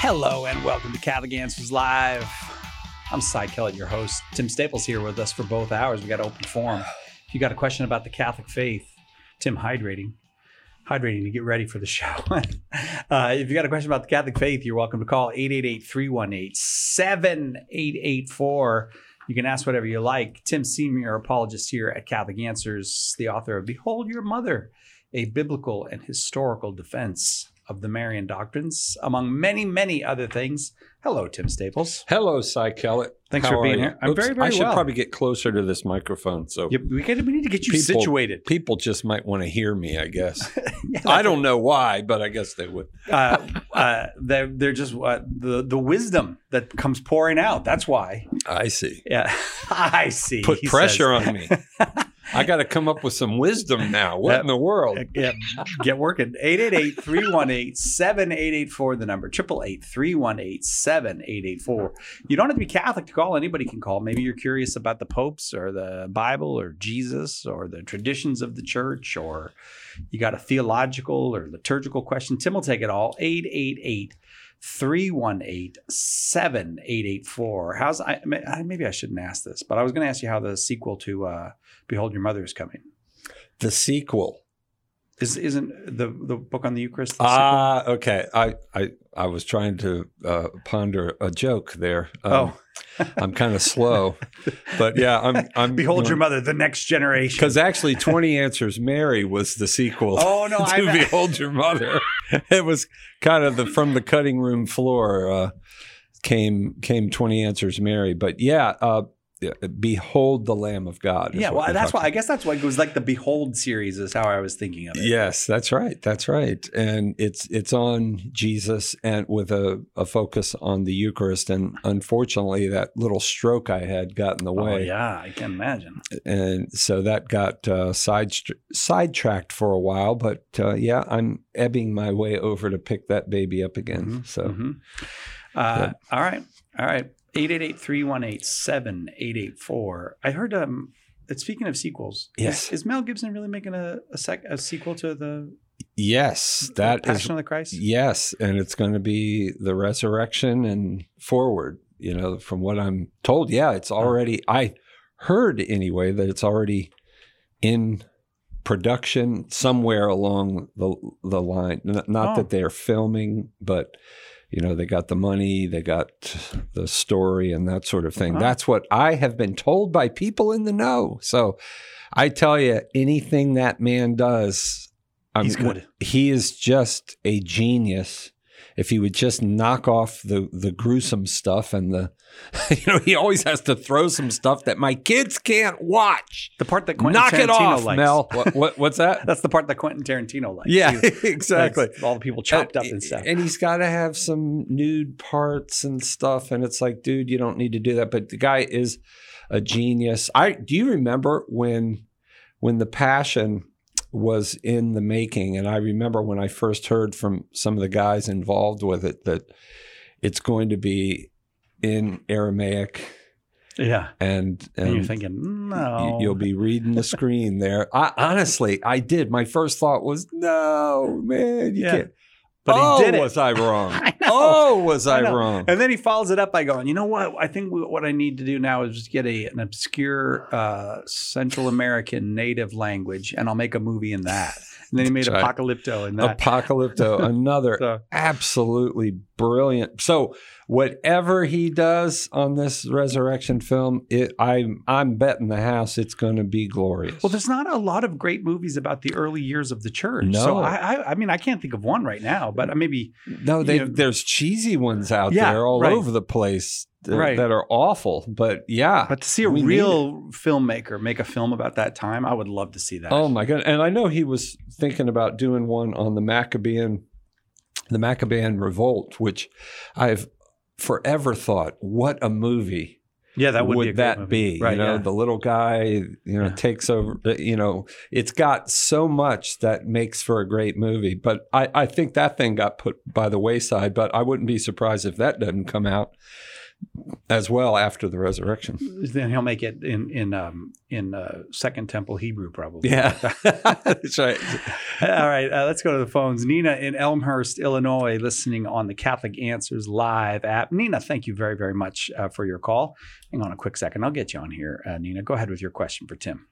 Hello and welcome to Catholic Answers Live. I'm Cy Kellett, your host. Tim Staples here with us for both hours. We got open forum. If you got a question about the Catholic faith, Tim hydrating to get ready for the show. If you got a question about the Catholic faith, you're welcome to call 888-318-7884. You can ask whatever you like. Tim Senior, apologist here at Catholic Answers, the author of Behold Your Mother, a biblical and historical defense of the Marian doctrines, among many, many other things. Hello, Tim Staples. Hello, Cy Kellett. Thanks for being here. I'm very, very well. I should probably get closer to this microphone. So we need to get you situated. People just might want to hear me, I guess. Yeah, I don't know why, but I guess they would. They're just the wisdom that comes pouring out. That's why. I see. Yeah, I see. Put pressure on me. I got to come up with some wisdom now. What in the world? Yeah, get working. 888-318-7884, the number. 888-318-7884. You don't have to be Catholic to call. Anybody can call. Maybe you're curious about the popes or the Bible or Jesus or the traditions of the church, or you got a theological or liturgical question. Tim will take it all. 888-318-7884. Maybe I shouldn't ask this, but I was going to ask you how the sequel to Behold Your Mother is coming. The sequel isn't the book on the Eucharist? Okay. I was trying to ponder a joke there. I'm kind of slow, but yeah, I'm Behold Your Mother, the next generation. Because actually, 20 Answers Mary was the sequel. Oh no, to Behold Your Mother. It was kind of from the cutting room floor came 20 Answers Mary, but yeah. Behold the Lamb of God. Yeah, well, that's why. I guess that's why it was like the Behold series is how I was thinking of it. Yes, that's right. That's right. And it's on Jesus and with a focus on the Eucharist. And unfortunately, that little stroke I had got in the way. Oh, yeah, I can imagine. And so that got sidetracked for a while. But yeah, I'm ebbing my way over to pick that baby up again. All right. 888-318-7884. I heard that speaking of sequels, yes, is Mel Gibson really making a sequel to the Passion of the Christ? Yes, and it's going to be the resurrection and forward. You know, from what I'm told, yeah, it's already. I heard anyway that it's already in production somewhere along the line. Not that they're filming, but. You know, they got the money, they got the story and that sort of thing. That's what I have been told by people in the know. So I tell you, anything that man does, he's good. He is just a genius. If he would just knock off the gruesome stuff and he always has to throw some stuff that my kids can't watch. The part that Quentin Tarantino it off, likes. Mel. What's that? That's the part that Quentin Tarantino likes. Yeah, exactly. All the people chopped up and stuff. And he's got to have some nude parts and stuff. And it's like, dude, you don't need to do that. But the guy is a genius. Do you remember when the Passion was in the making? And I remember when I first heard from some of the guys involved with it that it's going to be in Aramaic. Yeah. And you're thinking, no. You'll be reading the screen there. Honestly, I did. My first thought was, no, man, you can't. But he did it. Was I wrong? I know. Was I wrong? And then he follows it up by going, you know what? I think what I need to do now is just get an obscure Central American native language, and I'll make a movie in that. And then he made Apocalypto in that. Apocalypto, another absolutely brilliant. So whatever he does on this resurrection film, I'm betting the house it's going to be glorious. Well, there's not a lot of great movies about the early years of the church. No. So I mean, I can't think of one right now, but maybe. No, there's cheesy ones out there all over the place that are awful. But yeah. But to see a real filmmaker make a film about that time, I would love to see that. Oh my God. And I know he was thinking about doing one on the Maccabean Revolt, which I've forever thought, what a movie. Yeah, that would be. Right, the little guy, takes over, it's got so much that makes for a great movie. But I think that thing got put by the wayside, but I wouldn't be surprised if that doesn't come out as well after the resurrection. Then he'll make it in Second Temple Hebrew, probably. Yeah, that's right. All right, let's go to the phones. Nina in Elmhurst, Illinois, listening on the Catholic Answers Live app. Nina, thank you very, very much for your call. Hang on a quick second. I'll get you on here, Nina. Go ahead with your question for Tim.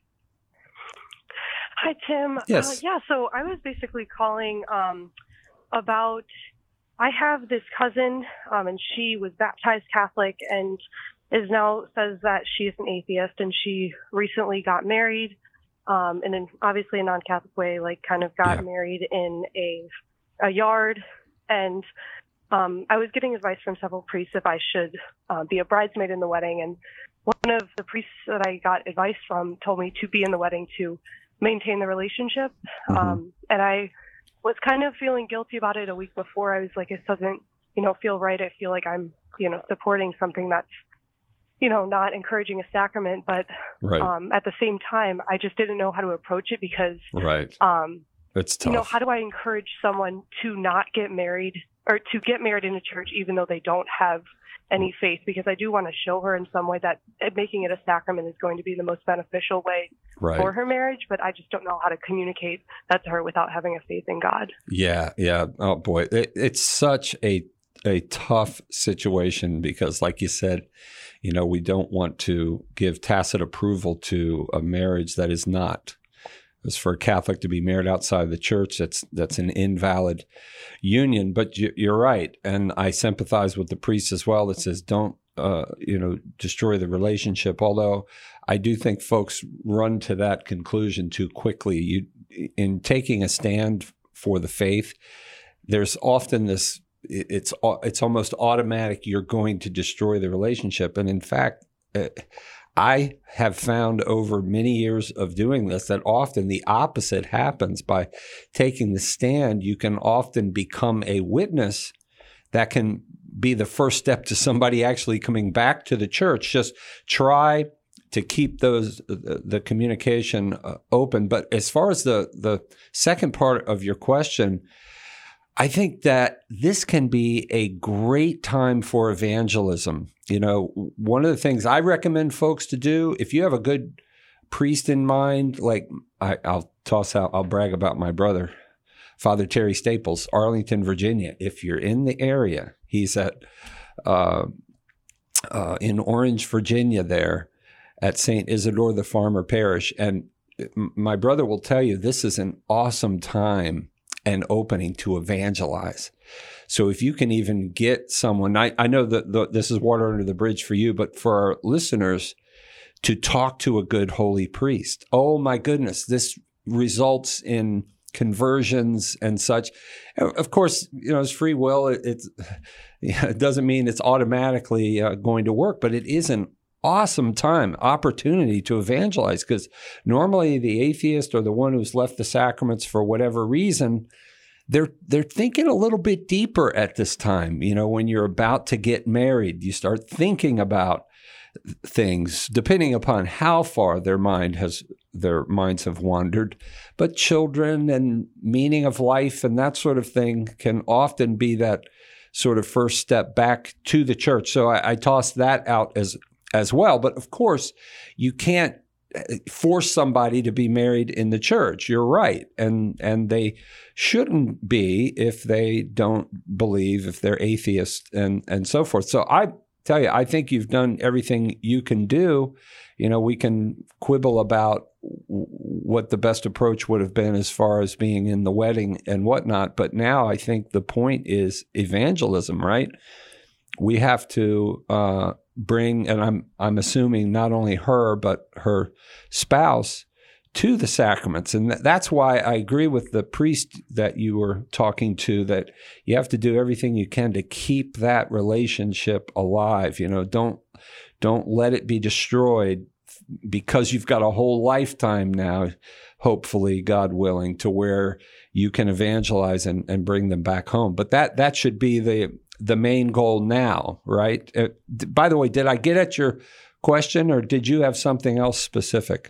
Hi, Tim. Yes. So I was basically calling about, I have this cousin, and she was baptized Catholic and is now says that she is an atheist, and she recently got married, and in obviously a non-Catholic way, like kind of got married in a yard. And I was getting advice from several priests if I should be a bridesmaid in the wedding. And one of the priests that I got advice from told me to be in the wedding to maintain the relationship. And I was kind of feeling guilty about it a week before. I was like, it doesn't, feel right. I feel like I'm, supporting something that's, not encouraging a sacrament. But at the same time, I just didn't know how to approach it because, it's tough. How do I encourage someone to not get married or to get married in a church, even though they don't have any faith? Because I do want to show her in some way that making it a sacrament is going to be the most beneficial way for her marriage, but I just don't know how to communicate that to her without having a faith in God. Yeah. Oh boy, it's such a tough situation because, like you said, we don't want to give tacit approval to a marriage that is not. As for a Catholic to be married outside the church, that's an invalid union. But you're right, and I sympathize with the priest as well that says don't destroy the relationship. Although I do think folks run to that conclusion too quickly. In taking a stand for the faith, there's often this. It's almost automatic. You're going to destroy the relationship, and in fact. I have found over many years of doing this that often the opposite happens. By taking the stand, you can often become a witness that can be the first step to somebody actually coming back to the church. Just try to keep the communication open. But as far as the second part of your question, I think that this can be a great time for evangelism. One of the things I recommend folks to do, if you have a good priest in mind, like I'll brag about my brother, Father Terry Staples, Arlington, Virginia. If you're in the area, he's at in Orange, Virginia there at St. Isidore the Farmer Parish. And my brother will tell you this is an awesome time and opening to evangelize. So if you can even get someone, I know that this is water under the bridge for you, but for our listeners, to talk to a good holy priest. Oh my goodness, this results in conversions and such. Of course, it's free will. It doesn't mean it's automatically going to work, but it is an awesome opportunity to evangelize, because normally the atheist or the one who's left the sacraments for whatever reason, they're thinking a little bit deeper at this time. When you're about to get married, you start thinking about things depending upon how far their minds have wandered. But children and meaning of life and that sort of thing can often be that sort of first step back to the church. So I toss that out as well. But of course, you can't force somebody to be married in the church. You're right. And they shouldn't be if they don't believe, if they're atheists and so forth. So I tell you, I think you've done everything you can do. We can quibble about what the best approach would have been as far as being in the wedding and whatnot. But now I think the point is evangelism, right? We have to bring, and I'm assuming not only her, but her spouse to the sacraments. And that's why I agree with the priest that you were talking to, that you have to do everything you can to keep that relationship alive. Don't let it be destroyed, because you've got a whole lifetime now, hopefully, God willing, to where you can evangelize and bring them back home. But that should be the main goal now, right? By the way, did I get at your question, or did you have something else specific?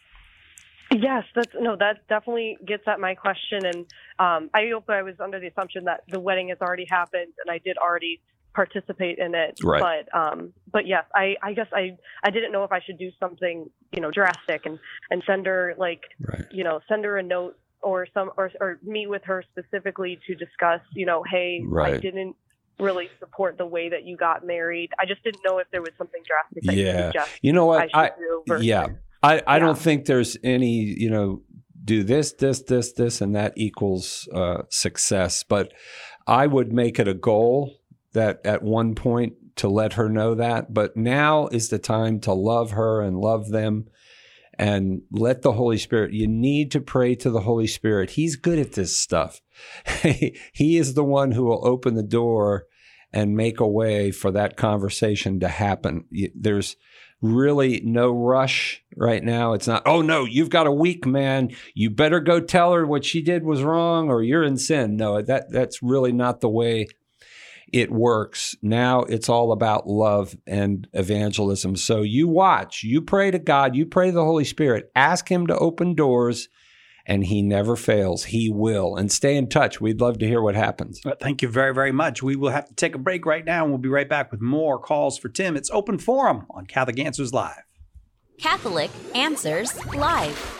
Yes, that definitely gets at my question. And I was under the assumption that the wedding has already happened, and I did already participate in it. Right. But yes, I guess I didn't know if I should do something, drastic and send her send her a note or meet with her specifically to discuss, hey, Right. I didn't really support the way that you got married. I just didn't know if there was something drastic that you suggest. You know what? I should do versus, I don't think there's any, do this, and that equals success. But I would make it a goal that at one point to let her know that. But now is the time to love her and love them and let the Holy Spirit, you need to pray to the Holy Spirit. He's good at this stuff. He is the one who will open the door and make a way for that conversation to happen. There's really no rush right now. It's not, oh no, you've got a weak man. You better go tell her what she did was wrong or you're in sin. No, that's really not the way it works. Now it's all about love and evangelism. So you watch, you pray to God, you pray to the Holy Spirit, ask him to open doors, and he never fails. He will. And stay in touch. We'd love to hear what happens. Thank you very, very much. We will have to take a break right now, and we'll be right back with more calls for Tim. It's Open Forum on Catholic Answers Live. Catholic Answers Live.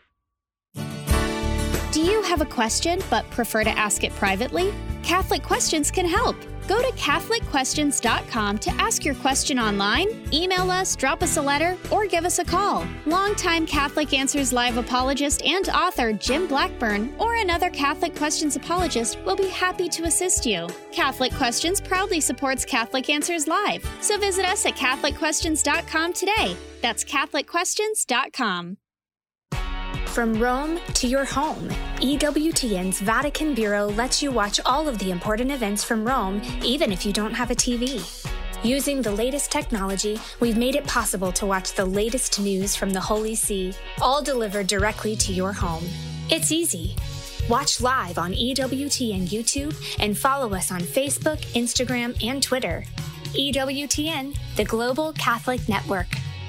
Do you have a question but prefer to ask it privately? Catholic Questions can help. Go to CatholicQuestions.com to ask your question online, email us, drop us a letter, or give us a call. Longtime Catholic Answers Live apologist and author Jim Blackburn or another Catholic Questions apologist will be happy to assist you. Catholic Questions proudly supports Catholic Answers Live, so visit us at CatholicQuestions.com today. That's CatholicQuestions.com. From Rome to your home, EWTN's Vatican Bureau lets you watch all of the important events from Rome, even if you don't have a TV. Using the latest technology, we've made it possible to watch the latest news from the Holy See, all delivered directly to your home. It's easy. Watch live on EWTN YouTube and follow us on Facebook, Instagram, and Twitter. EWTN, the Global Catholic Network.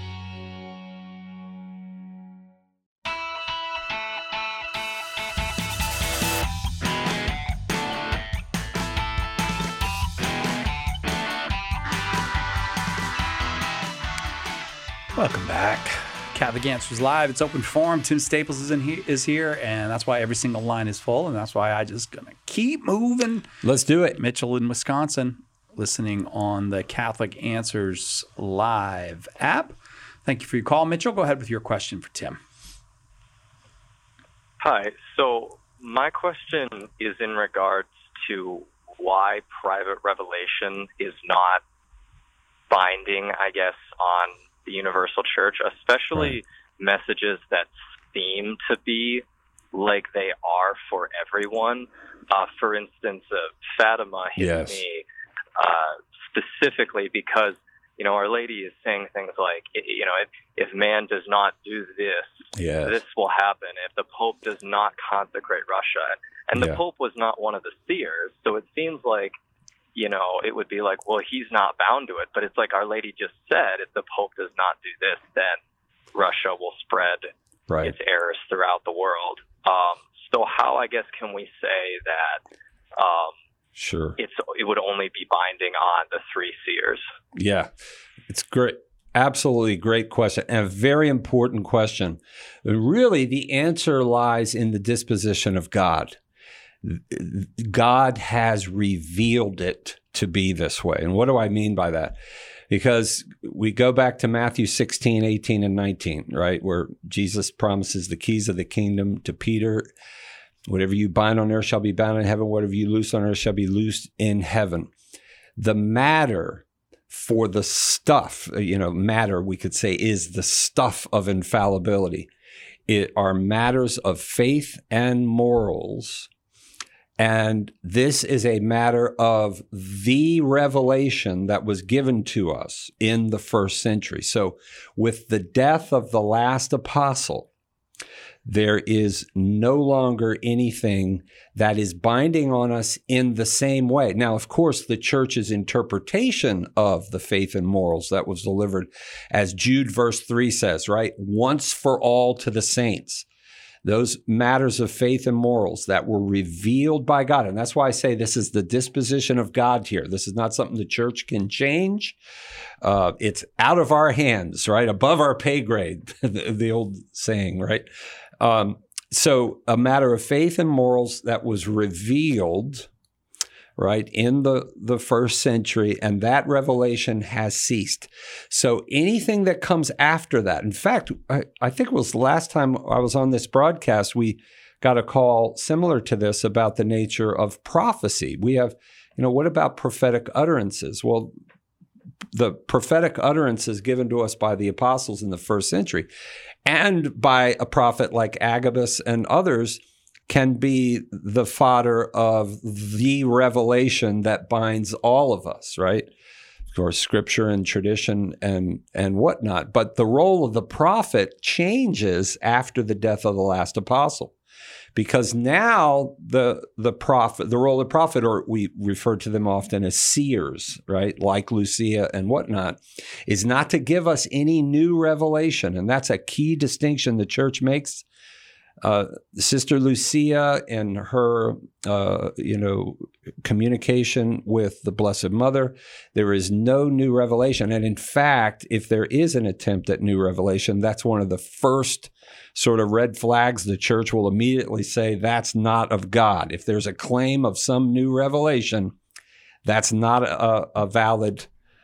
Welcome back. Catholic Answers Live. It's Open Forum. Tim Staples is here, and that's why every single line is full, and that's why I just gonna keep moving. Let's do it. Mitchell in Wisconsin, listening on the Catholic Answers Live app. Thank you for your call, Mitchell. Go ahead with your question for Tim. Hi. So my question is in regards to why private revelation is not binding, I guess, on the Universal Church, especially messages that seem to be like they are for everyone. For instance, Fatima hit me specifically because, Our Lady is saying things like, if man does not do this, this will happen. If the Pope does not consecrate Russia, and the Pope was not one of the seers, so it seems like, it would be like, well, he's not bound to it. But it's like Our Lady just said, if the Pope does not do this, then Russia will spread its errors throughout the world. So how, I guess, can we say that it would only be binding on the three seers? Yeah, it's great. Absolutely great question, and a very important question. Really, the answer lies in the disposition of God. God has revealed it to be this way. And what do I mean by that? Because we go back to Matthew 16, 18, and 19, right, where Jesus promises the keys of the kingdom to Peter. Whatever you bind on earth shall be bound in heaven. Whatever you loose on earth shall be loosed in heaven. The matter for the stuff, matter, we could say, is the stuff of infallibility. It are matters of faith and morals. And this is a matter of the revelation that was given to us in the first century. So with the death of the last apostle, there is no longer anything that is binding on us in the same way. Now, of course, the church's interpretation of the faith and morals that was delivered, as Jude verse 3 says, right? Once for all to the saints. those matters of faith and morals that were revealed by God. And that's why I say this is the disposition of God here. This is not something the church can change. It's out of our hands, right? Above our pay grade, the old saying, right? So a matter of faith and morals that was revealed, right, in the first century, and that revelation has ceased. So anything that comes after that, in fact, I think it was the last time I was on this broadcast, we got a call similar to this about the nature of prophecy. We have, what about prophetic utterances? Well, the prophetic utterances given to us by the apostles in the first century and by a prophet like Agabus and others can be the fodder of the revelation that binds all of us, right? Of course, scripture and tradition and whatnot. But the role of the prophet changes after the death of the last apostle, because now the role of the prophet, or we refer to them often as seers, right? Like Lucia and whatnot, is not to give us any new revelation. And that's a key distinction the church makes. Sister Lucia and her, communication with the Blessed Mother, there is no new revelation. And in fact, if there is an attempt at new revelation, that's one of the first sort of red flags the church will immediately say that's not of God. If there's a claim of some new revelation, that's not a valid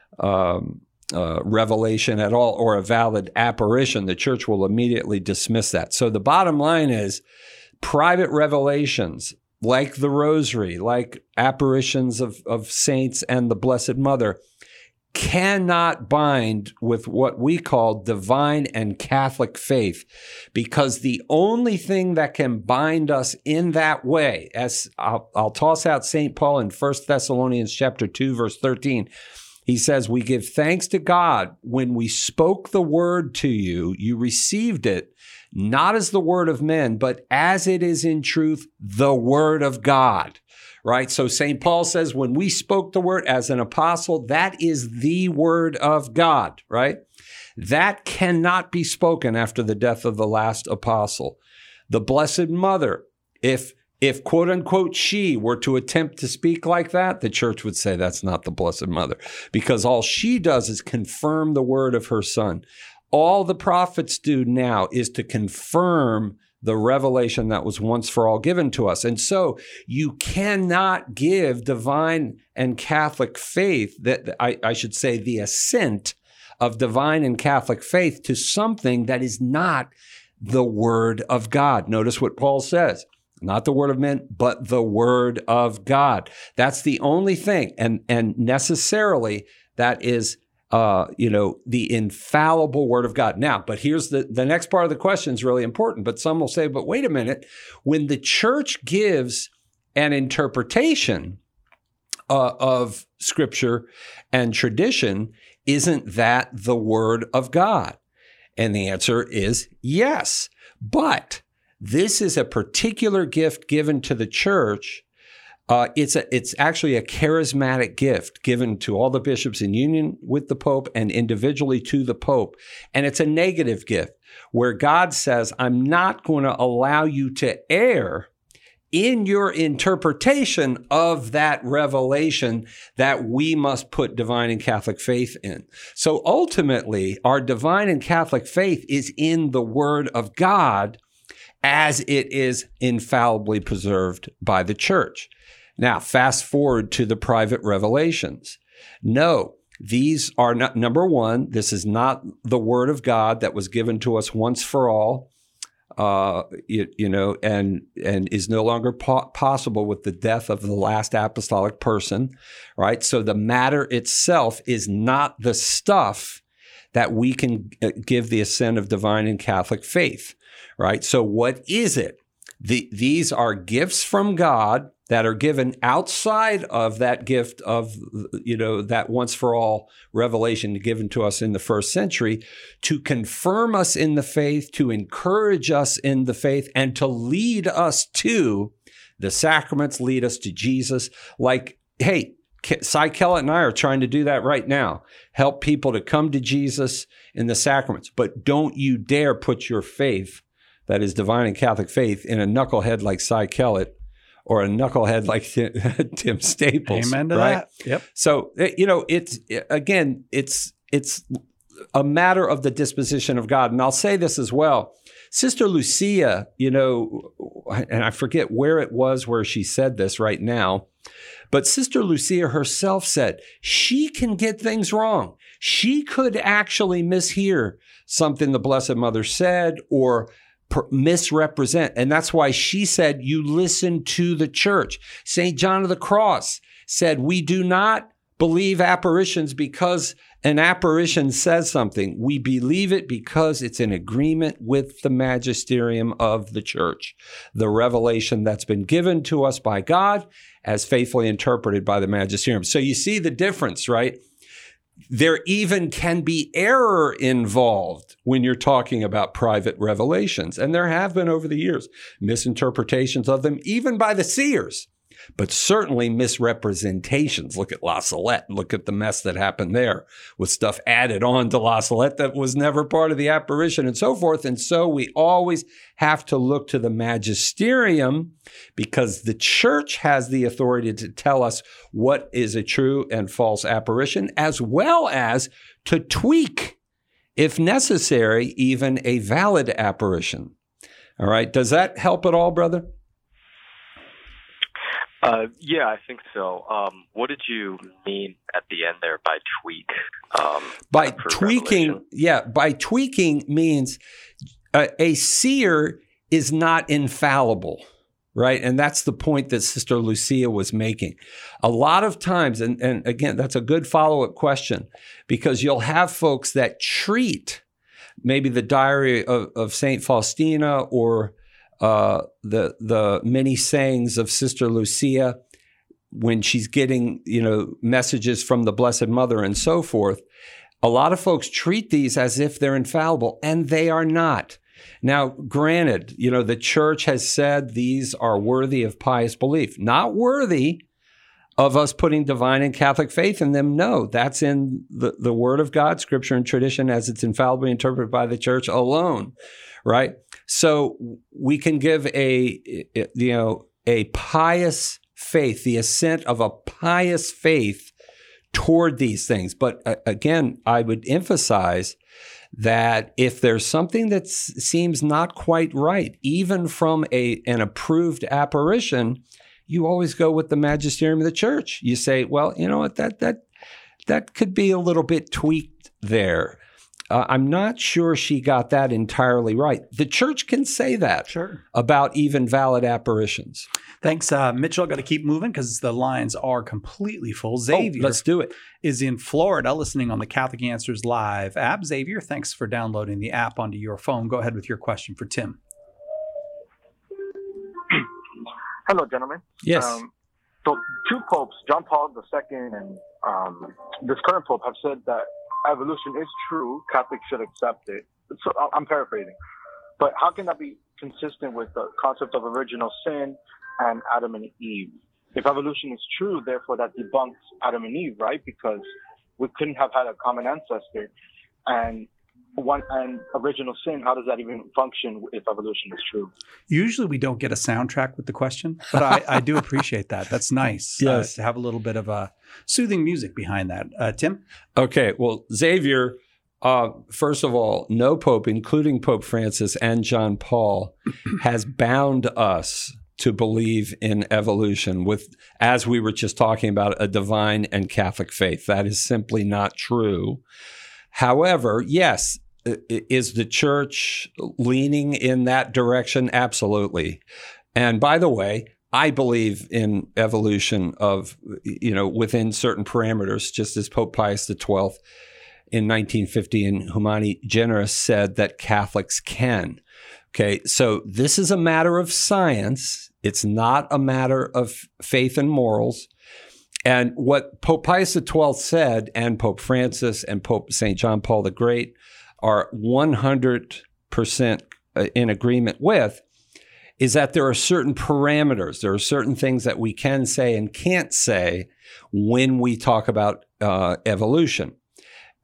revelation at all, or a valid apparition. The church will immediately dismiss that. So the bottom line is private revelations like the Rosary, like apparitions of saints and the Blessed Mother cannot bind with what we call divine and Catholic faith, because the only thing that can bind us in that way, as I'll toss out St. Paul in 1 Thessalonians chapter 2, verse 13, he says, we give thanks to God when we spoke the word to you, you received it, not as the word of men, but as it is in truth, the word of God, right? So St. Paul says, when we spoke the word as an apostle, that is the word of God, right? That cannot be spoken after the death of the last apostle. The Blessed Mother, if quote unquote she were to attempt to speak like that, the church would say that's not the Blessed Mother, because all she does is confirm the word of her Son. All the prophets do now is to confirm the revelation that was once for all given to us. And so you cannot give divine and Catholic faith, that I should say the assent of divine and Catholic faith, to something that is not the word of God. Notice what Paul says. Not the word of men, but the word of God. That's the only thing. And necessarily that is, the infallible word of God. Now, but here's the next part of the question is really important. But some will say, but wait a minute. When the church gives an interpretation of scripture and tradition, isn't that the word of God? And the answer is yes. But this is a particular gift given to the church. It's actually a charismatic gift given to all the bishops in union with the Pope and individually to the Pope. And it's a negative gift where God says, I'm not going to allow you to err in your interpretation of that revelation that we must put divine and Catholic faith in. So ultimately, our divine and Catholic faith is in the Word of God, as it is infallibly preserved by the church. Now, fast forward to the private revelations. No, these are not, number one, this is not the word of God that was given to us once for all, and is no longer possible with the death of the last apostolic person, right? So the matter itself is not the stuff that we can give the assent of divine and Catholic faith. Right? So what is it? These are gifts from God that are given outside of that gift of, that once for all revelation given to us in the first century, to confirm us in the faith, to encourage us in the faith, and to lead us to the sacraments, lead us to Jesus. Like, hey, Cy Kellett and I are trying to do that right now. Help people to come to Jesus in the sacraments. But don't you dare put your faith that is divine and Catholic faith in a knucklehead like Cy Kellett or a knucklehead like Tim Staples. Amen to right? that. Yep. So, it's a matter of the disposition of God. And I'll say this as well. Sister Lucia, and I forget where it was where she said this right now, but Sister Lucia herself said she can get things wrong. She could actually mishear something the Blessed Mother said or misrepresent. And that's why she said, you listen to the church. St. John of the Cross said, we do not believe apparitions because an apparition says something. We believe it because it's in agreement with the magisterium of the church, the revelation that's been given to us by God as faithfully interpreted by the magisterium. So you see the difference, right? There even can be error involved when you're talking about private revelations. And there have been over the years misinterpretations of them, even by the seers, but certainly misrepresentations. Look at La Salette. Look at the mess that happened there with stuff added on to La Salette that was never part of the apparition and so forth. And so we always have to look to the magisterium because the church has the authority to tell us what is a true and false apparition, as well as to tweak, if necessary, even a valid apparition. All right. Does that help at all, brother? Yeah, I think so. What did you mean at the end there by tweak? By tweaking, by tweaking means a seer is not infallible, right? And that's the point that Sister Lucia was making. A lot of times, and again, that's a good follow-up question, because you'll have folks that treat maybe the diary of St. Faustina or the many sayings of Sister Lucia when she's getting, messages from the Blessed Mother and so forth. A lot of folks treat these as if they're infallible, and they are not. Now, granted, the church has said these are worthy of pious belief, not worthy of us putting divine and Catholic faith in them. No, that's in the Word of God, Scripture and tradition as it's infallibly interpreted by the church alone, right? So we can give a pious faith, the assent of a pious faith toward these things. But again, I would emphasize that if there's something that seems not quite right, even from an approved apparition, you always go with the magisterium of the church. You say, well, you know what, that could be a little bit tweaked there. I'm not sure she got that entirely right. The church can say that about even valid apparitions. Thanks, Mitchell. Got to keep moving because the lines are completely full. Xavier, let's do it. Is in Florida listening on the Catholic Answers Live app. Xavier, thanks for downloading the app onto your phone. Go ahead with your question for Tim. Hello, gentlemen. Yes. So two popes, John Paul II and this current pope, have said that evolution is true. Catholics should accept it. So I'm paraphrasing. But how can that be consistent with the concept of original sin and Adam and Eve? If evolution is true, therefore that debunks Adam and Eve, right? Because we couldn't have had a common ancestor. And original sin, how does that even function if evolution is true? Usually we don't get a soundtrack with the question, but I do appreciate that. That's nice. Yes. To have a little bit of soothing music behind that. Tim? Okay. Well, Xavier, first of all, no pope, including Pope Francis and John Paul, has bound us to believe in evolution with, as we were just talking about, a divine and Catholic faith. That is simply not true. However, yes, is the church leaning in that direction? Absolutely. And by the way, I believe in evolution of, within certain parameters, just as Pope Pius XII in 1950 in Humani Generis said that Catholics can. Okay, so this is a matter of science. It's not a matter of faith and morals. And what Pope Pius XII said, and Pope Francis and Pope St. John Paul the Great are 100% in agreement with, is that there are certain parameters. There are certain things that we can say and can't say when we talk about evolution.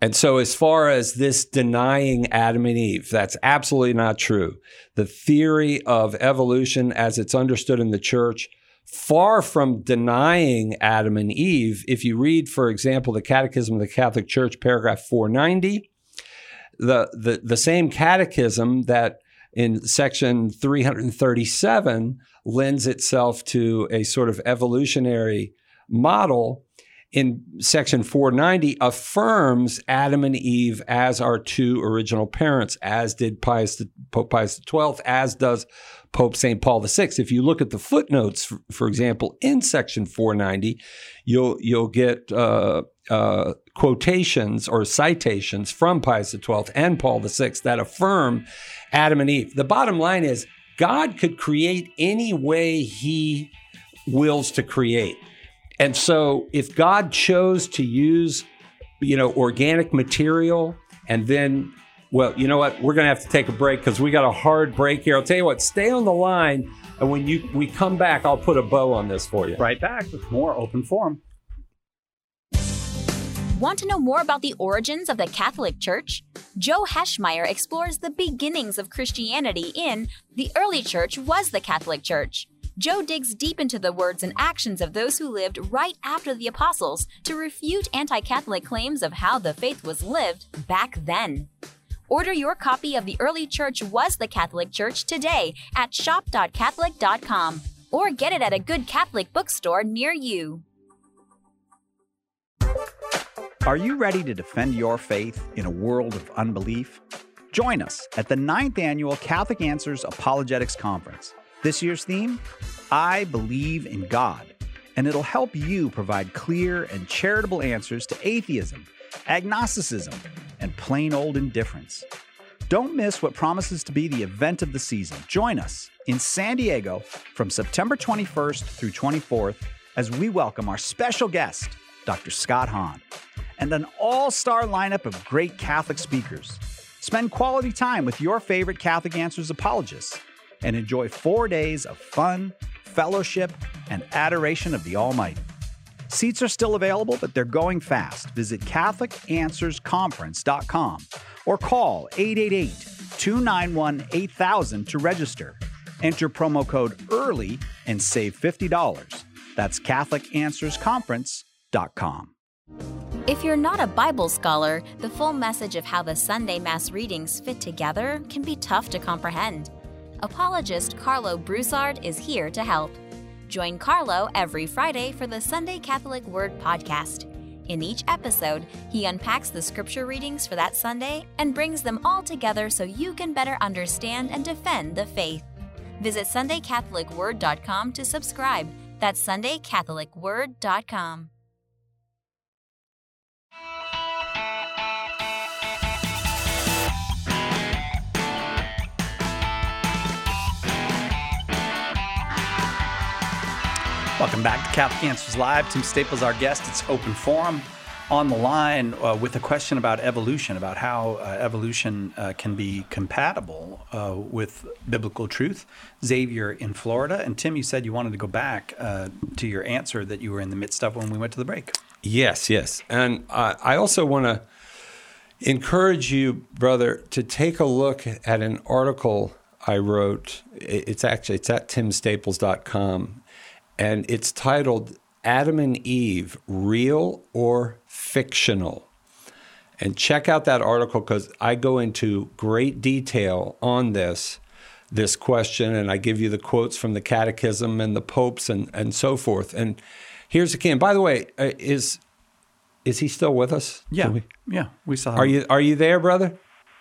And so as far as this denying Adam and Eve, that's absolutely not true. The theory of evolution as it's understood in the church, far from denying Adam and Eve, if you read, for example, the Catechism of the Catholic Church, paragraph 490, the same catechism that in section 337 lends itself to a sort of evolutionary model, in section 490 affirms Adam and Eve as our two original parents, as did Pope Pius XII, as does Pope St. Paul VI. If you look at the footnotes, for example, in section 490, you'll get quotations or citations from Pius XII and Paul VI that affirm Adam and Eve. The bottom line is God could create any way he wills to create. And so if God chose to use, organic material and then, well, you know what? We're going to have to take a break because we got a hard break here. I'll tell you what, stay on the line. And when we come back, I'll put a bow on this for you. Right back with more Open Forum. Want to know more about the origins of the Catholic Church? Joe Heschmeyer explores the beginnings of Christianity in The Early Church Was the Catholic Church. Joe digs deep into the words and actions of those who lived right after the apostles to refute anti-Catholic claims of how the faith was lived back then. Order your copy of The Early Church Was the Catholic Church today at shop.catholic.com or get it at a good Catholic bookstore near you. Are you ready to defend your faith in a world of unbelief? Join us at the 9th Annual Catholic Answers Apologetics Conference. This year's theme, I Believe in God, and it'll help you provide clear and charitable answers to atheism, agnosticism, and plain old indifference. Don't miss what promises to be the event of the season. Join us in San Diego from September 21st through 24th as we welcome our special guest, Dr. Scott Hahn, and an all-star lineup of great Catholic speakers. Spend quality time with your favorite Catholic Answers apologists and enjoy 4 days of fun, fellowship, and adoration of the Almighty. Seats are still available, but they're going fast. Visit CatholicAnswersConference.com or call 888-291-8000 to register. Enter promo code EARLY and save $50. That's CatholicAnswersConference.com. If you're not a Bible scholar, the full message of how the Sunday Mass readings fit together can be tough to comprehend. Apologist Carlo Broussard is here to help. Join Carlo every Friday for the Sunday Catholic Word podcast. In each episode, he unpacks the scripture readings for that Sunday and brings them all together so you can better understand and defend the faith. Visit SundayCatholicWord.com to subscribe. That's SundayCatholicWord.com. Welcome back to Catholic Answers Live. Tim Staples, our guest. It's Open Forum. On the line with a question about evolution, about how evolution can be compatible with biblical truth. Xavier in Florida. And Tim, you said you wanted to go back to your answer that you were in the midst of when we went to the break. Yes. And I also want to encourage you, brother, to take a look at an article I wrote. It's at timstaples.com. And it's titled, Adam and Eve, Real or Fictional? And check out that article because I go into great detail on this question, and I give you the quotes from the Catechism and the popes and so forth. And here's the key. And by the way, is he still with us? Yeah, we saw him. Are you there, brother?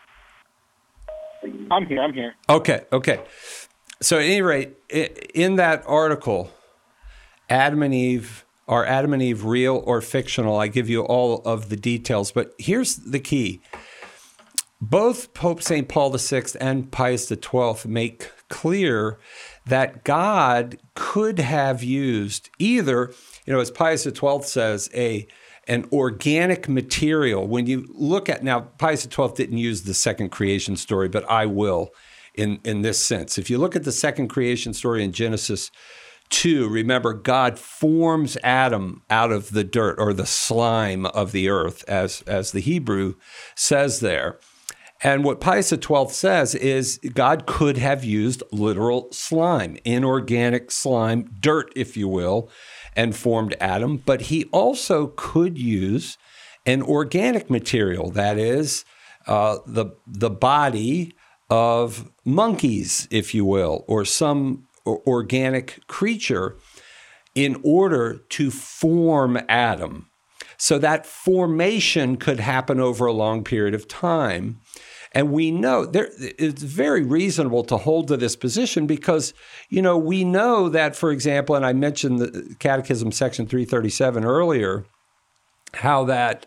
I'm here. Okay. So at any rate, in that article, Adam and Eve, are Adam and Eve real or fictional? I give you all of the details, but here's the key. Both Pope St. Paul VI and Pius XII make clear that God could have used either, as Pius XII says, an organic material. When you look at, now Pius XII didn't use the second creation story, but I will in this sense. If you look at the second creation story in Genesis 2, remember, God forms Adam out of the dirt or the slime of the earth, as the Hebrew says there. And what Pius XII says is God could have used literal slime, inorganic slime, dirt, if you will, and formed Adam. But he also could use an organic material, that is, the body of monkeys, if you will, or some organic creature, in order to form Adam. So that formation could happen over a long period of time. And we know it's very reasonable to hold to this position because, we know that, for example, and I mentioned the Catechism section 337 earlier, how that,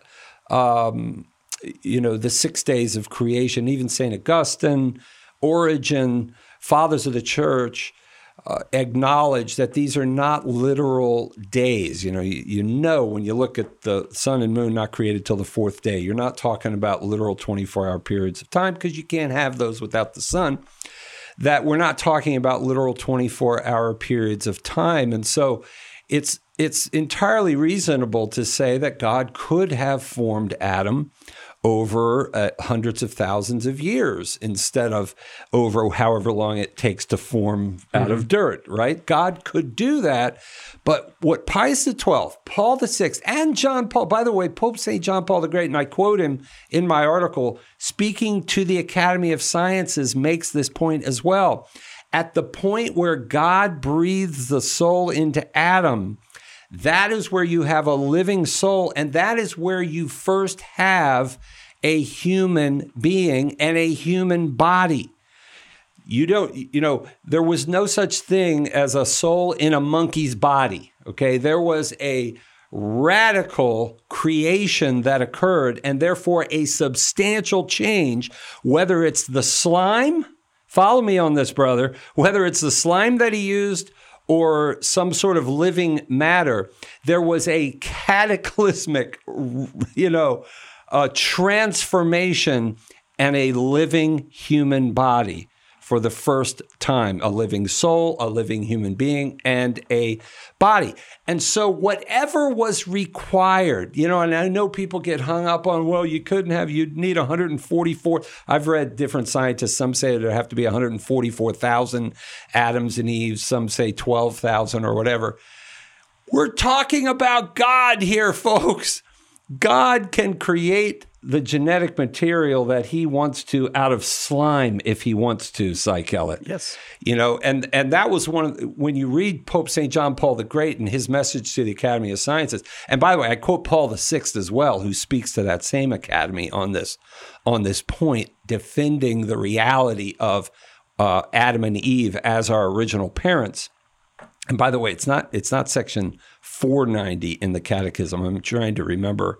the 6 days of creation, even St. Augustine, Origen, fathers of the church, acknowledge that these are not literal days. You know when you look at the sun and moon not created till the 4th day, you're not talking about literal 24-hour periods of time because you can't have those without the sun, that we're not talking about literal 24-hour periods of time. And so it's entirely reasonable to say that God could have formed Adam over hundreds of thousands of years instead of over however long it takes to form out of dirt, right? God could do that. But what Pius XII, Paul VI, and John Paul, by the way, Pope St. John Paul the Great, and I quote him in my article, speaking to the Academy of Sciences, makes this point as well. At the point where God breathes the soul into Adam, that is where you have a living soul, and that is where you first have a human being and a human body. There was no such thing as a soul in a monkey's body, okay? There was a radical creation that occurred, and therefore a substantial change, whether it's the slime, follow me on this, brother, whether it's the slime that he used or some sort of living matter, there was a cataclysmic, transformation and a living human body for the first time, a living soul, a living human being, and a body. And so whatever was required, and I know people get hung up on, you'd need 144. I've read different scientists. Some say there have to be 144,000 Adams and Eves. Some say 12,000 or whatever. We're talking about God here, folks. God can create the genetic material that he wants to out of slime if he wants to, Cy Kellett. Yes. And that was when you read Pope St. John Paul the Great and his message to the Academy of Sciences, and by the way, I quote Paul VI as well, who speaks to that same academy on this point, defending the reality of Adam and Eve as our original parents. And by the way, it's not section 490 in the Catechism. I'm trying to remember.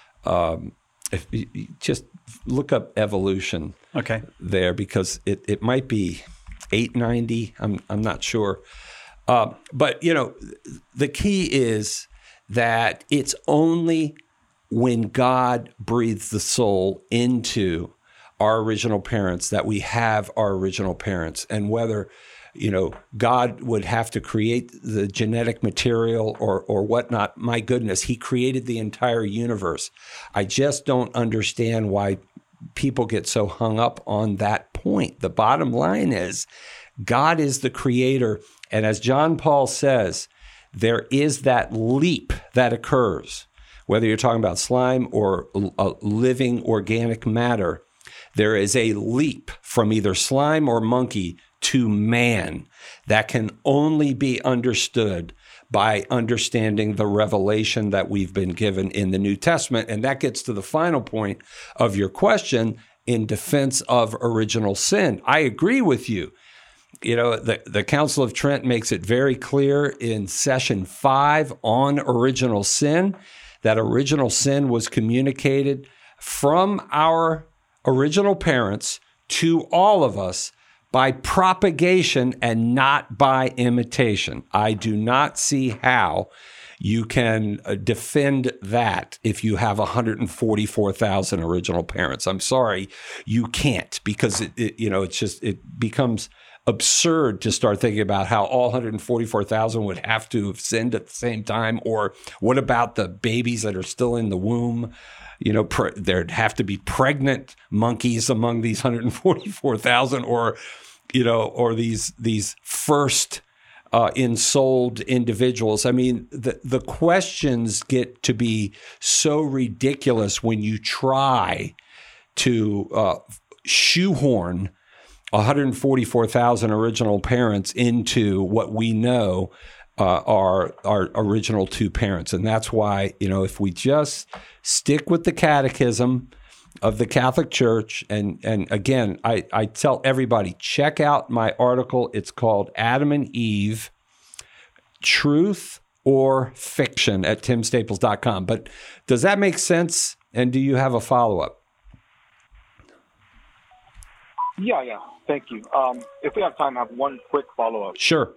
If you just look up evolution, okay, there, because it might be 890. I'm not sure, but the key is that it's only when God breathes the soul into our original parents that we have our original parents, and whether God would have to create the genetic material or whatnot. My goodness, he created the entire universe. I just don't understand why people get so hung up on that point. The bottom line is God is the creator. And as John Paul says, there is that leap that occurs, whether you're talking about slime or a living organic matter. There is a leap from either slime or monkey to man that can only be understood by understanding the revelation that we've been given in the New Testament. And that gets to the final point of your question in defense of original sin. I agree with you. The Council of Trent makes it very clear in session 5 on original sin that original sin was communicated from our original parents to all of us by propagation and not by imitation. I do not see how you can defend that if you have 144,000 original parents. I'm sorry, you can't, because it becomes absurd to start thinking about how all 144,000 would have to have sinned at the same time. Or what about the babies that are still in the womb? You know, there'd have to be pregnant monkeys among these 144,000, or, you know, or these first ensouled individuals. I mean, the questions get to be so ridiculous when you try to shoehorn 144,000 original parents into what we know are our original two parents. And that's why, you know, if we just stick with the catechism of the Catholic Church, and again, I tell everybody, check out my article. It's called Adam and Eve, Truth or Fiction at timstaples.com. But does that make sense? And do you have a follow-up? Yeah. Thank you. If we have time, I have one quick follow-up. Sure.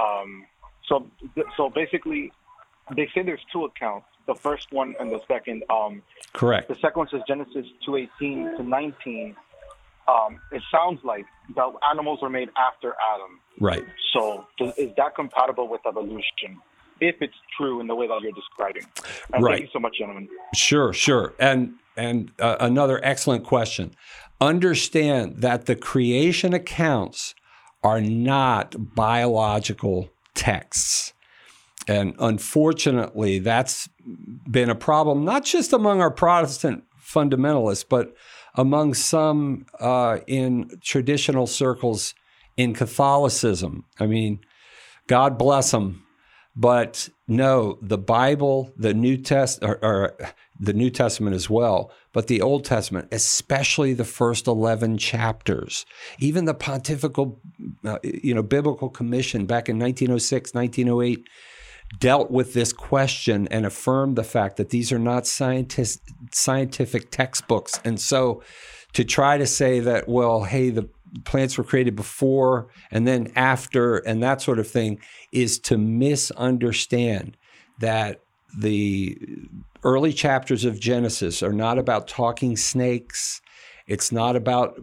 So basically, they say there's two accounts, the first one and the second. Correct. The second one says Genesis 2:18 to 19. It sounds like the animals were made after Adam. Right. So is that compatible with evolution, if it's true in the way that you're describing? And right. Thank you so much, gentlemen. Sure. And another excellent question. Understand that the creation accounts are not biological texts. And unfortunately, that's been a problem, not just among our Protestant fundamentalists, but among some in traditional circles in Catholicism. I mean, God bless them. But no, the Bible, the New the New Testament as well, but the Old Testament, especially the first 11 chapters, even the Pontifical, Biblical Commission back in 1906, 1908, dealt with this question and affirmed the fact that these are not scientific textbooks. And so to try to say that, well, hey, the plants were created before and then after and that sort of thing is to misunderstand that the early chapters of Genesis are not about talking snakes. It's not about,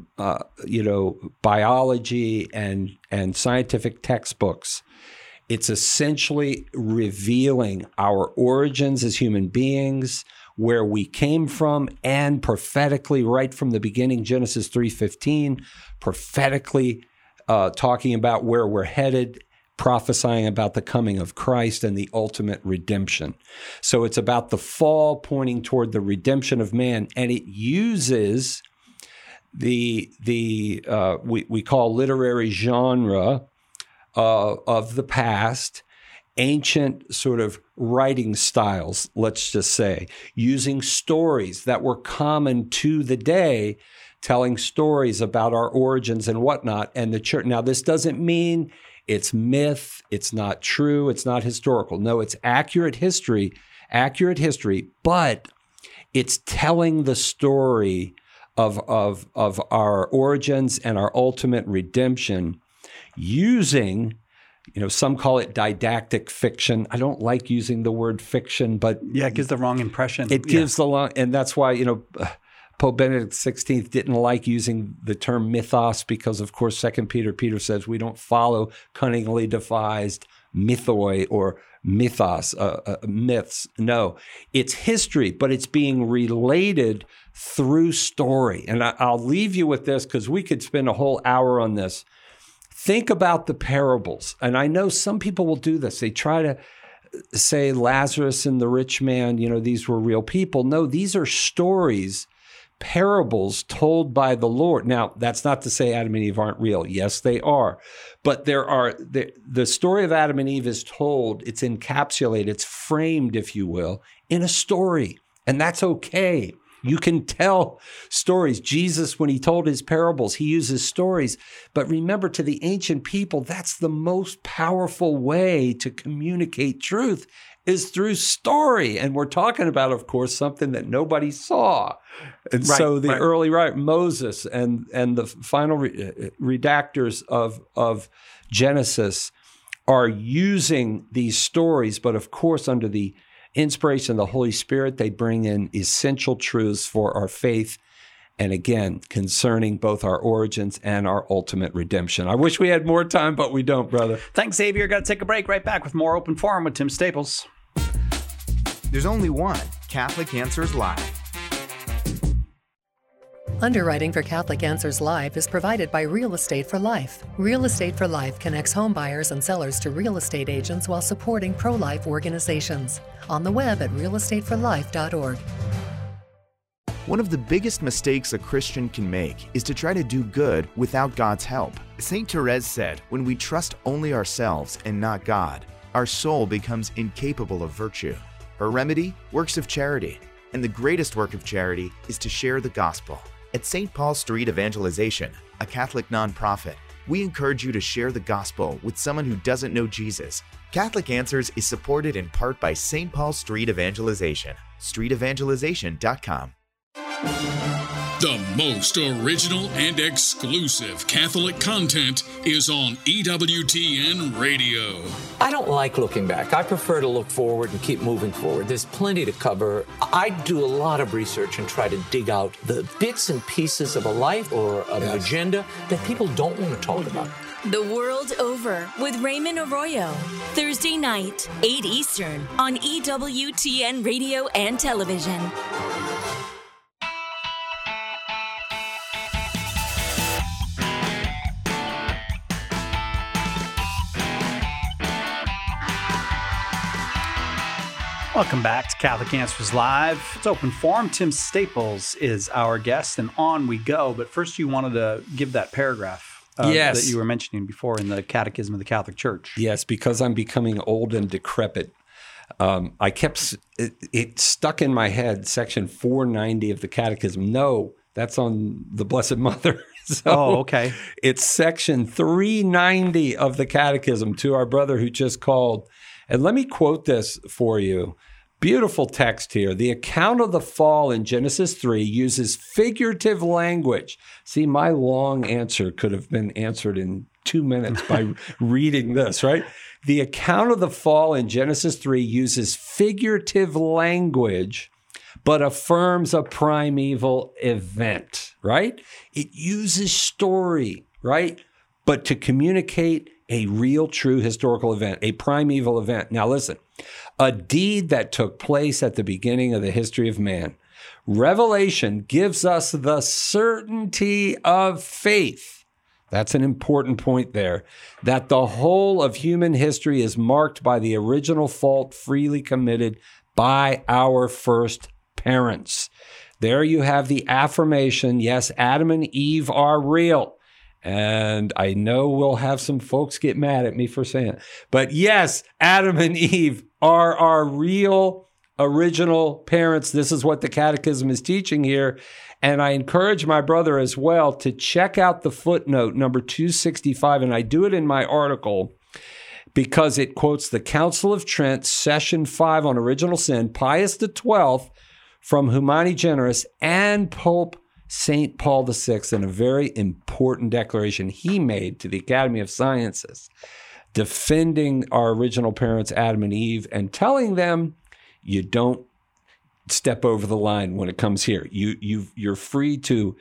biology and scientific textbooks. It's essentially revealing our origins as human beings, where we came from, and prophetically, right from the beginning, Genesis 3:15, prophetically talking about where we're headed, prophesying about the coming of Christ and the ultimate redemption. So it's about the fall pointing toward the redemption of man, and it uses we call literary genre of the past, ancient sort of writing styles, let's just say, using stories that were common to the day, telling stories about our origins and whatnot. And the church, now this doesn't mean it's myth, it's not true, it's not historical. No, it's accurate history, but it's telling the story of our origins and our ultimate redemption using, some call it didactic fiction. I don't like using the word fiction, but yeah, it gives the wrong impression. It gives and that's why, Pope Benedict XVI didn't like using the term mythos because, of course, 2 Peter says we don't follow cunningly devised mythoi or mythos, myths. No, it's history, but it's being related through story. And I'll leave you with this because we could spend a whole hour on this. Think about the parables. And I know some people will do this. They try to say Lazarus and the rich man, these were real people. No, these are stories, parables told by the Lord. Now, that's not to say Adam and Eve aren't real. Yes, they are. But the story of Adam and Eve is told, it's encapsulated, it's framed, if you will, in a story. And that's okay. You can tell stories. Jesus, when he told his parables, he uses stories. But remember, to the ancient people, that's the most powerful way to communicate truth is through story. And we're talking about, of course, something that nobody saw. And so the early Moses and the final redactors of Genesis are using these stories, but of course, under the inspiration of the Holy Spirit, they bring in essential truths for our faith and again, concerning both our origins and our ultimate redemption. I wish we had more time, but we don't, brother. Thanks, Xavier. Got to take a break. Right back with more Open Forum with Tim Staples. There's only one Catholic Answers Live. Underwriting for Catholic Answers Live is provided by Real Estate for Life. Real Estate for Life connects home buyers and sellers to real estate agents while supporting pro-life organizations. On the web at realestateforlife.org. One of the biggest mistakes a Christian can make is to try to do good without God's help. St. Therese said, when we trust only ourselves and not God, our soul becomes incapable of virtue. Her remedy? Works of charity. And the greatest work of charity is to share the gospel. At St. Paul Street Evangelization, a Catholic nonprofit, we encourage you to share the gospel with someone who doesn't know Jesus. Catholic Answers is supported in part by St. Paul Street Evangelization, streetevangelization.com. The most original and exclusive Catholic content is on EWTN Radio. I don't like looking back. I prefer to look forward and keep moving forward. There's plenty to cover. I do a lot of research and try to dig out the bits and pieces of a life or of an agenda that people don't want to talk about. The World Over with Raymond Arroyo. Thursday night, 8 Eastern on EWTN Radio and Television. Welcome back to Catholic Answers Live. It's Open Forum. Tim Staples is our guest, and on we go. But first, you wanted to give that paragraph that you were mentioning before in the Catechism of the Catholic Church. Yes, because I'm becoming old and decrepit. I kept it stuck in my head, section 490 of the Catechism. No, that's on the Blessed Mother. Okay. It's section 390 of the Catechism, to our brother who just called. And let me quote this for you. Beautiful text here. The account of the fall in Genesis 3 uses figurative language. See, my long answer could have been answered in 2 minutes by reading this, right? The account of the fall in Genesis 3 uses figurative language, but affirms a primeval event, right? It uses story, right? But to communicate a real, true historical event, a primeval event. Now listen, a deed that took place at the beginning of the history of man. Revelation gives us the certainty of faith. That's an important point there, that the whole of human history is marked by the original fault freely committed by our first parents. There you have the affirmation, yes, Adam and Eve are real. And I know we'll have some folks get mad at me for saying it. But yes, Adam and Eve are our real original parents. This is what the Catechism is teaching here. And I encourage my brother as well to check out the footnote number 265. And I do it in my article because it quotes the Council of Trent, Session 5 on Original Sin, Pius XII from Humani Generis, and Pope St. Paul VI, in a very important declaration he made to the Academy of Sciences, defending our original parents, Adam and Eve, and telling them you don't step over the line when it comes here. You're free to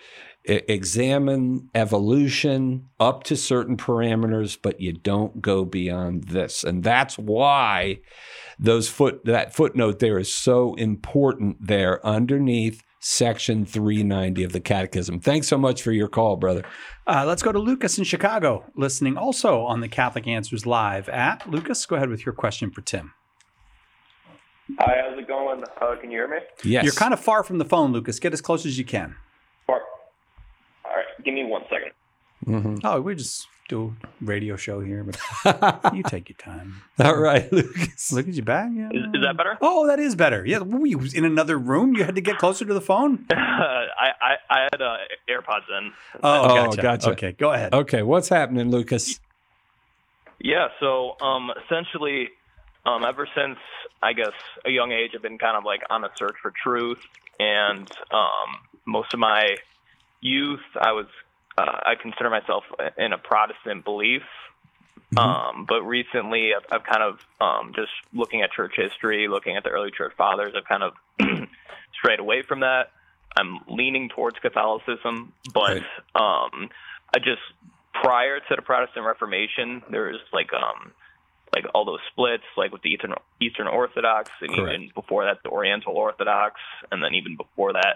examine evolution up to certain parameters, but you don't go beyond this. And that's why that footnote there is so important there underneath Section 390 of the Catechism. Thanks so much for your call, brother. Let's go to Lucas in Chicago, listening also on the Catholic Answers Live app. Lucas, go ahead with your question for Tim. Hi, how's it going? Can you hear me? Yes. You're kind of far from the phone, Lucas. Get as close as you can. Far. All right, give me 1 second. Mm-hmm. Oh, we just do a radio show here, but you take your time. All right, Lucas. Look at you back. Yeah. Is that better? Oh, that is better. Yeah, were you in another room? You had to get closer to the phone? I had AirPods in. Oh, gotcha. Okay, go ahead. Okay, what's happening, Lucas? Yeah, so essentially, ever since, I guess, a young age, I've been kind of like on a search for truth, and most of my youth, I consider myself in a Protestant belief, but recently I've kind of just looking at church history, looking at the early church fathers, I've kind of strayed away from that. I'm leaning towards Catholicism, but I just prior to the Protestant Reformation, there was like all those splits, like with the Eastern Orthodox, and even before that, the Oriental Orthodox, and then even before that,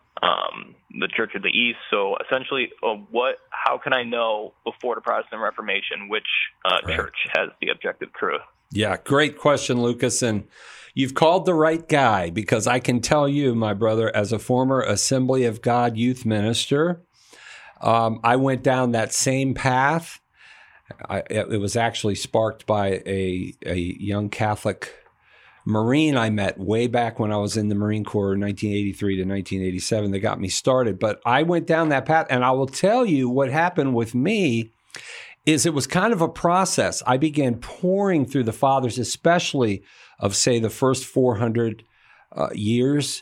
the Church of the East. So essentially, how can I know before the Protestant Reformation which church has the objective truth? Yeah, great question, Lucas. And you've called the right guy, because I can tell you, my brother, as a former Assembly of God youth minister, I went down that same path. It was actually sparked by a young Catholic Marine I met way back when I was in the Marine Corps in 1983 to 1987 that got me started. But I went down that path, and I will tell you what happened with me is it was kind of a process. I began pouring through the fathers, especially of, say, the first 400 years.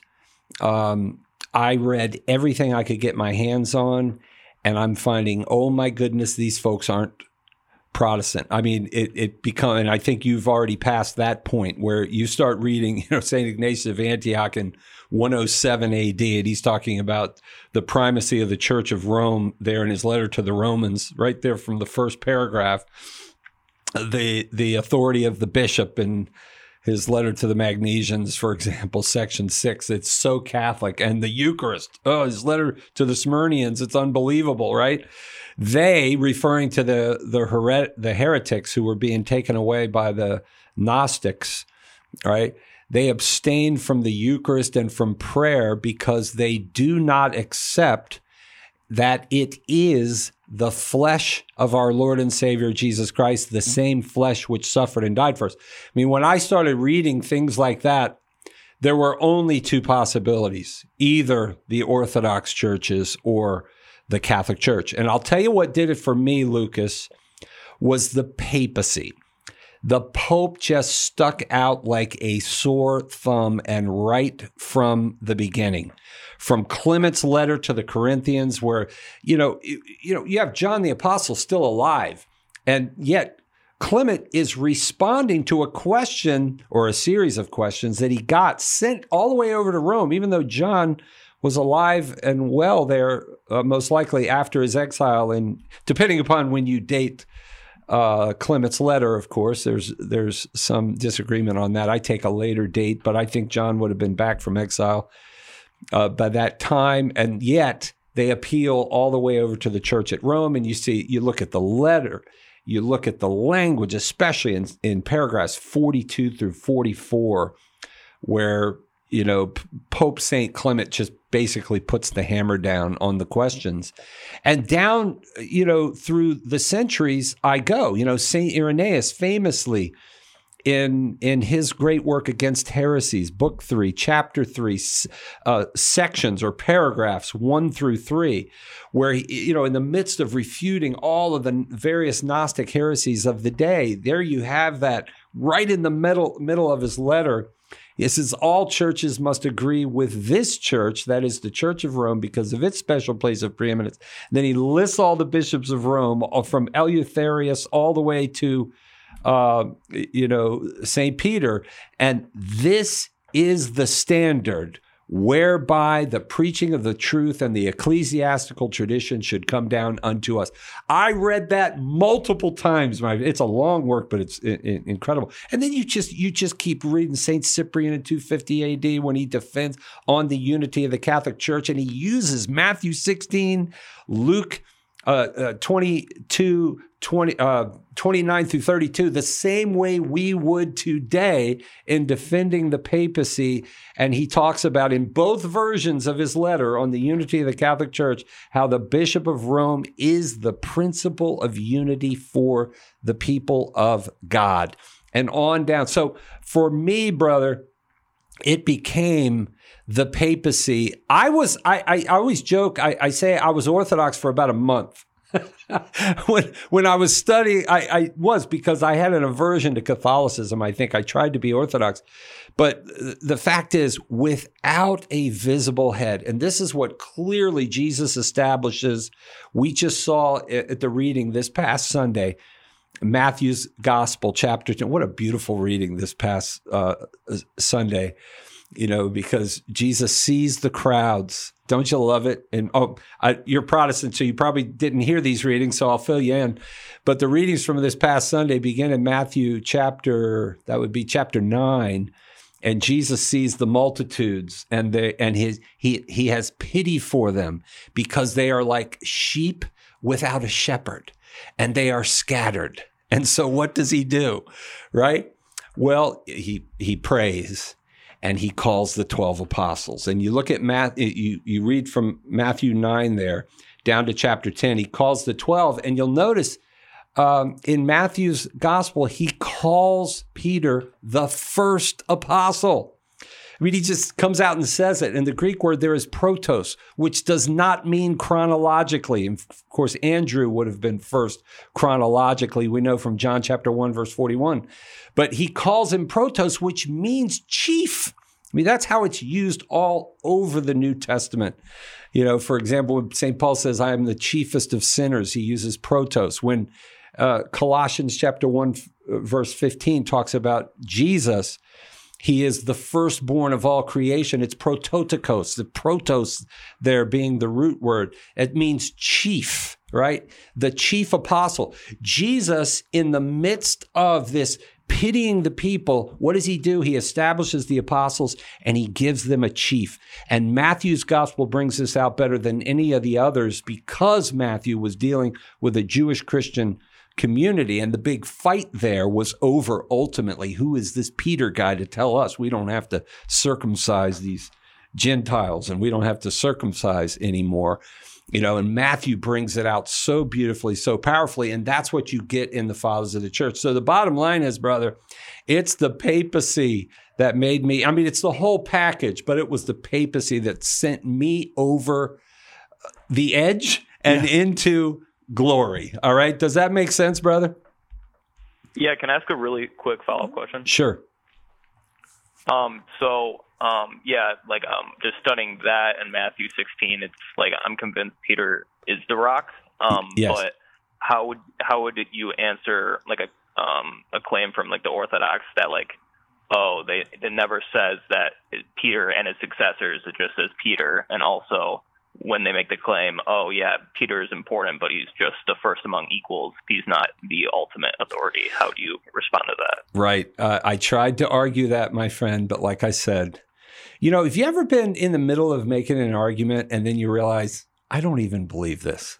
I read everything I could get my hands on, and I'm finding, oh my goodness, these folks aren't Protestant. I mean, and I think you've already passed that point where you start reading, St. Ignatius of Antioch in 107 AD, and he's talking about the primacy of the Church of Rome there in his letter to the Romans, right there from the first paragraph, the authority of the bishop in his letter to the Magnesians, for example, section 6, it's so Catholic. And the Eucharist, his letter to the Smyrnians, it's unbelievable, right? They, referring to the heretics who were being taken away by the Gnostics, right? They abstain from the Eucharist and from prayer because they do not accept that it is the flesh of our Lord and Savior Jesus Christ, the same flesh which suffered and died for us. I mean, when I started reading things like that, there were only two possibilities, either the Orthodox churches or the Catholic Church. And I'll tell you what did it for me, Lucas, was the papacy. The Pope just stuck out like a sore thumb, and right from the beginning. From Clement's letter to the Corinthians, where, you have John the Apostle still alive, and yet Clement is responding to a question or a series of questions that he got sent all the way over to Rome, even though John was alive and well there, most likely after his exile. And depending upon when you date Clement's letter, of course, there's some disagreement on that. I take a later date, but I think John would have been back from exile by that time. And yet they appeal all the way over to the church at Rome. And you look at the letter, you look at the language, especially in paragraphs 42 through 44, where Pope St. Clement just basically puts the hammer down on the questions. And down, through the centuries I go. St. Irenaeus famously in his great work Against Heresies, Book 3, Chapter 3, sections or paragraphs 1 through 3, where he, in the midst of refuting all of the various Gnostic heresies of the day, there you have that right in the middle of his letter. It says all churches must agree with this church, that is the Church of Rome, because of its special place of preeminence. And then he lists all the bishops of Rome, from Eleutherius all the way to, St. Peter. And this is the standard whereby the preaching of the truth and the ecclesiastical tradition should come down unto us. I read that multiple times. It's a long work, but it's incredible. And then you just keep reading St. Cyprian in 250 AD when he defends on the unity of the Catholic Church, and he uses Matthew 16, Luke 29 through 32, the same way we would today in defending the papacy. And he talks about in both versions of his letter on the unity of the Catholic Church, how the Bishop of Rome is the principle of unity for the people of God, and on down. So for me, brother, it became the papacy. I always joke, I say I was Orthodox for about a month. when I was studying, I was, because I had an aversion to Catholicism. I think I tried to be Orthodox. But the fact is, without a visible head, and this is what clearly Jesus establishes. We just saw at the reading this past Sunday, Matthew's Gospel, chapter 10. What a beautiful reading this past Sunday. because Jesus sees the crowds. Don't you love it? And you're Protestant, so you probably didn't hear these readings, so I'll fill you in. But the readings from this past Sunday begin in Matthew chapter 9. And Jesus sees the multitudes, and he has pity for them because they are like sheep without a shepherd, and they are scattered. And so what does he do, right? Well, he prays, and he calls the 12 apostles. And you look at you read from Matthew 9 there down to chapter 10. He calls the 12, and you'll notice in Matthew's gospel, he calls Peter the first apostle. I mean, he just comes out and says it. And the Greek word there is protos, which does not mean chronologically. And of course, Andrew would have been first chronologically. We know from John chapter 1, verse 41. But he calls him protos, which means chief. I mean, that's how it's used all over the New Testament. For example, when St. Paul says, I am the chiefest of sinners, he uses protos. When Colossians chapter 1, verse 15 talks about Jesus, he is the firstborn of all creation. It's prototokos, the protos there being the root word. It means chief, right? The chief apostle. Jesus, in the midst of this pitying the people, what does he do? He establishes the apostles and he gives them a chief. And Matthew's gospel brings this out better than any of the others because Matthew was dealing with a Jewish Christian community, and the big fight there was over ultimately who is this Peter guy to tell us we don't have to circumcise these Gentiles and we don't have to circumcise anymore. And Matthew brings it out so beautifully, so powerfully, and that's what you get in the fathers of the church. So the bottom line is, brother, it's the papacy that made me, it's the whole package, but it was the papacy that sent me over the edge and into glory. All right. Does that make sense, brother? Yeah. Can I ask a really quick follow-up question? Sure. Just studying that in Matthew 16, it's like I'm convinced Peter is the rock. Yes. But how would you answer like a claim from like the Orthodox that it never says that Peter and his successors, it just says Peter, and also when they make the claim, Peter is important, but he's just the first among equals. He's not the ultimate authority. How do you respond to that? Right. I tried to argue that, my friend, but like I said, have you ever been in the middle of making an argument and then you realize, I don't even believe this?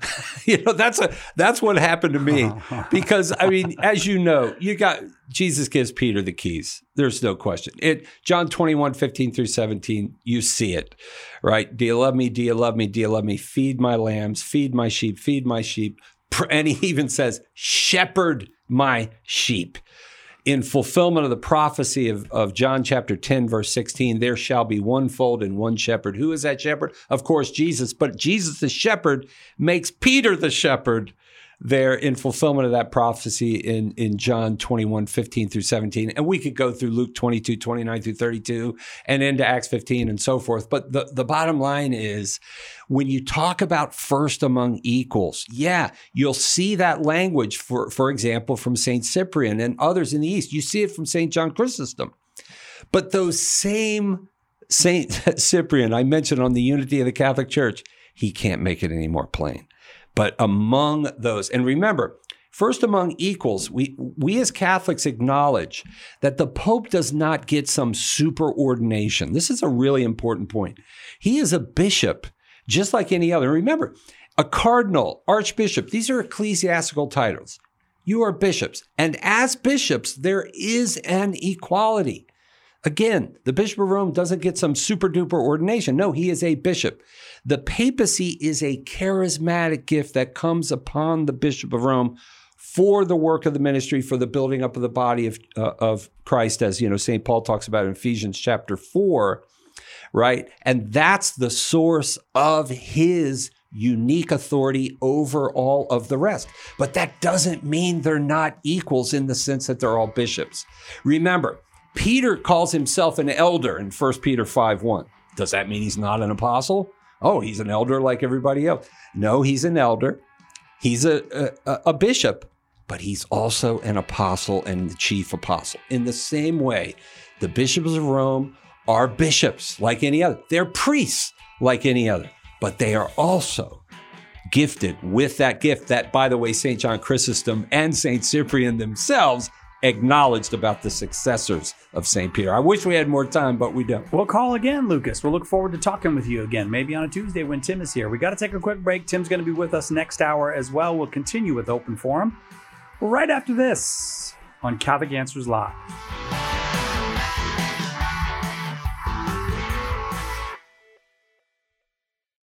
That's what happened to me. Because, as you know, Jesus gives Peter the keys. There's no question. John 21, 15 through 17, you see it, right? Do you love me? Do you love me? Do you love me? Feed my lambs, feed my sheep, feed my sheep. And he even says, shepherd my sheep. In fulfillment of the prophecy of John chapter 10, verse 16, there shall be one fold and one shepherd. Who is that shepherd? Of course, Jesus. But Jesus, the shepherd, makes Peter the shepherd there in fulfillment of that prophecy in John 21, 15 through 17. And we could go through Luke 22, 29 through 32 and into Acts 15 and so forth. But the bottom line is, when you talk about first among equals, you'll see that language, for example, from St. Cyprian and others in the East. You see it from St. John Chrysostom. But those same St. Cyprian I mentioned on the unity of the Catholic Church, he can't make it any more plain. But among those, and remember, first among equals, we as Catholics acknowledge that the Pope does not get some superordination. This is a really important point. He is a bishop, just like any other. Remember, a cardinal, archbishop, these are ecclesiastical titles. You are bishops. And as bishops, there is an equality. Again, the Bishop of Rome doesn't get some super duper ordination. No, he is a bishop. The papacy is a charismatic gift that comes upon the Bishop of Rome for the work of the ministry, for the building up of the body of Christ, as St. Paul talks about in Ephesians chapter 4, right? And that's the source of his unique authority over all of the rest. But that doesn't mean they're not equals in the sense that they're all bishops. Remember, Peter calls himself an elder in 1 Peter 5:1. Does that mean he's not an apostle? Oh, he's an elder like everybody else. No, he's an elder. He's a bishop, but he's also an apostle and the chief apostle. In the same way, the bishops of Rome are bishops like any other. They're priests like any other. But they are also gifted with that gift that, by the way, St. John Chrysostom and St. Cyprian themselves acknowledged about the successors of St. Peter. I wish we had more time, but we don't. We'll call again, Lucas. We'll look forward to talking with you again, maybe on a Tuesday when Tim is here. We got to take a quick break. Tim's going to be with us next hour as well. We'll continue with Open Forum right after this on Catholic Answers Live.